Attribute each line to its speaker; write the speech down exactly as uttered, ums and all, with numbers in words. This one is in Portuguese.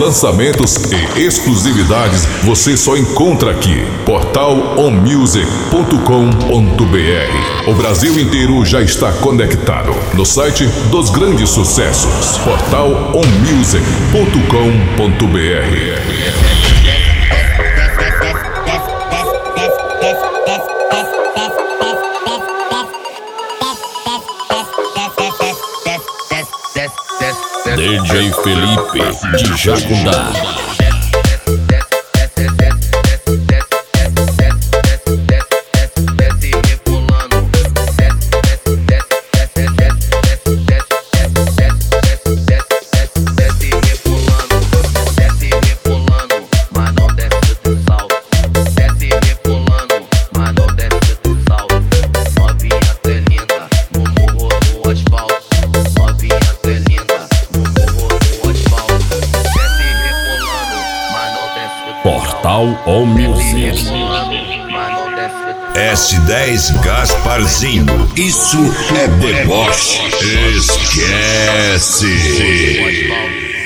Speaker 1: lançamentos e exclusividades você só encontra aqui. Portal on music ponto com ponto br. O Brasil inteiro já está conectado no site dos grandes sucessos. Portal on music ponto com ponto br.
Speaker 2: D J Felipe de Jacundá. Portal on Music.
Speaker 3: S dez Gasparzinho, isso é deboche. Esquece.